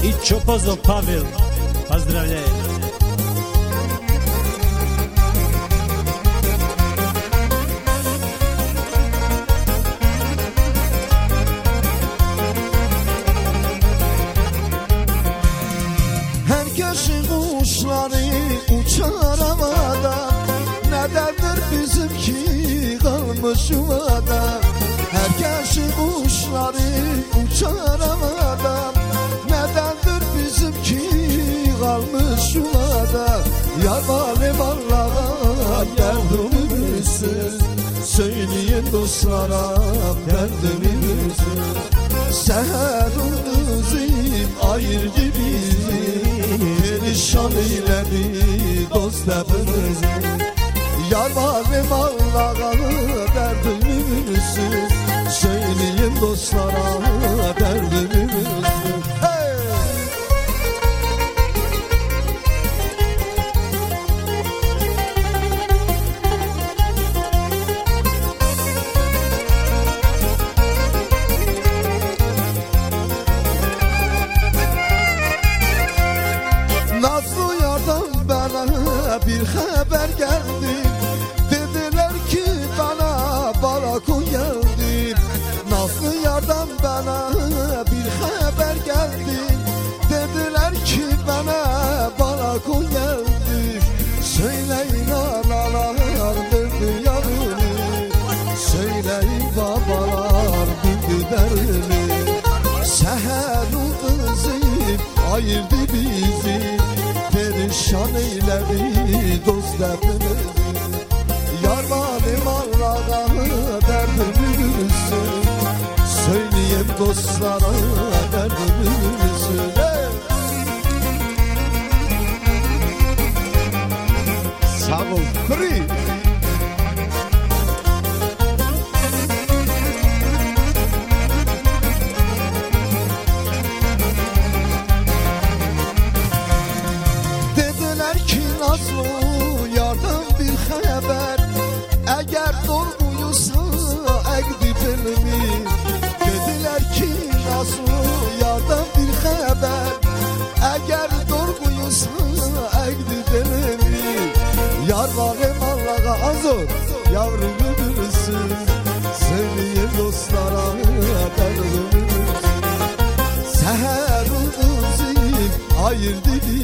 I Čopozo Pavel, pozdravljaj. Herkesin kuşları uçar havada, nedendir bizimki kalmış yuvada. Herkesin kuşları uçar havada, nedendir bizimki kalmış yuvada. Yar valim Allah'a derdimizi, söyleyin dostlara derdimizi. Seherimizi ayırdı bizi, perişan eyledi dost hepimizi. Yar valim Allah'a derdimizi, söyleyin dostlara derdimizi. Nazlı yardan bana bir haber geldi, dediler ki bana balakon geldi. Nazlı yardan bana bir haber geldi, dediler ki bana balakon geldi. Söyleyin analar verdi yarını, söyleyin babalar bildi derini. Seher kızım ayırdı bizi, perişan eyledi dost hepimizi. Yar valim Allah'a derdimizi, söyleyeyim dostlara derdimizi. Sağ ol Kri. Nazlı yardan bir haber, eğer doğruysa ekdi filmi. Dediler ki Nazlı yardan bir haber, eğer doğruysa ekdi filmi. Yar valim Allah'a azor yavrumuzu, söyleyin dostlara derdimizi. Seher kızım ayırdı